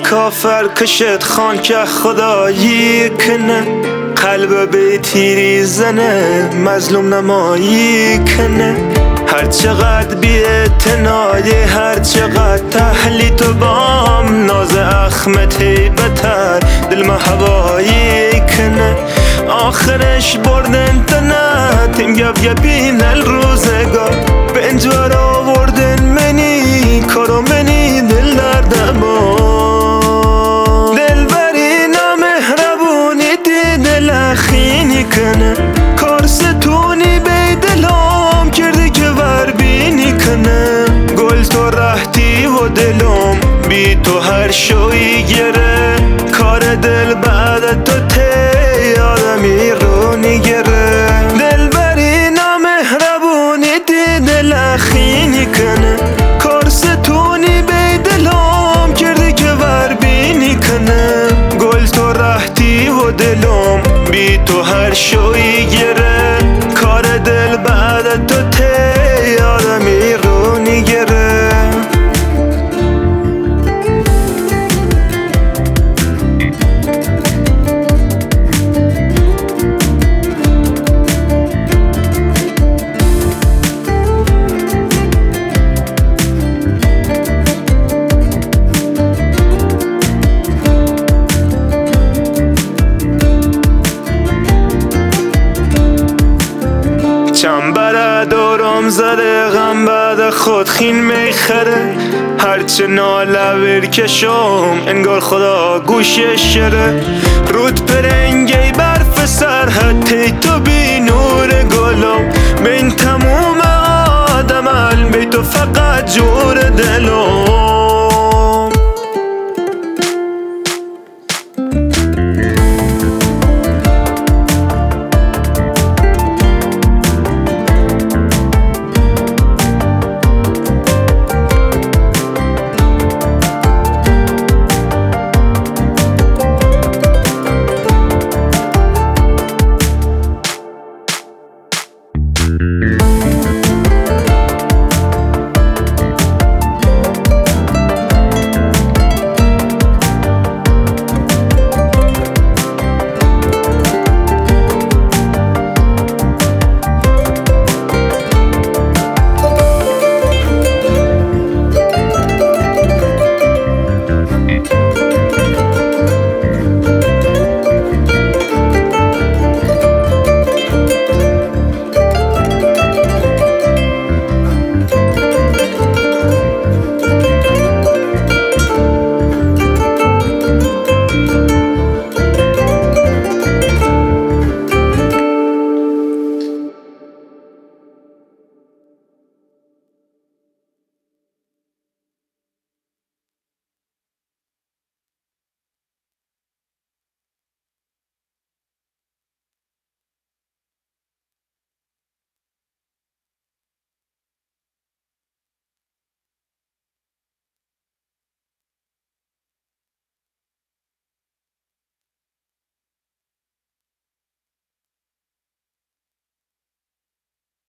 کافر کشت خان که خدایی کنه، قلب به تیری زنه مظلوم نمایی کنه. هر چقدر بی اعتنای، هر چقدر تحلی تو بام، ناز اخمت هیبتر دل ما هوایی کنه. آخرش بردن تنه گب گبین الروزگار، به انجوار آوردن منی کارو منی دل دردما. دل بری نامهربونی دی دل اخینی کنه، کارستونی بی دلم کردی که ور بینی کنه. گل تو رهتی و دلم بی تو هر شوی گره، کار دل بعد تو تی آدمی رو نگره. دل بری نامهربونی دی دل اخینی کنه، کارستونی بی دلم کردی که ور بینی کنه. گل تو رهتی و دلم بی تو هر شوی گره، کار دل بعد تو تی آدمی رو نگره. چنبره دورم زده غم بعد خود خین میخره، هرچه ناله ورکشم انگار خدا گوشش شره. رود پرنگی برف سرحد تی تو بی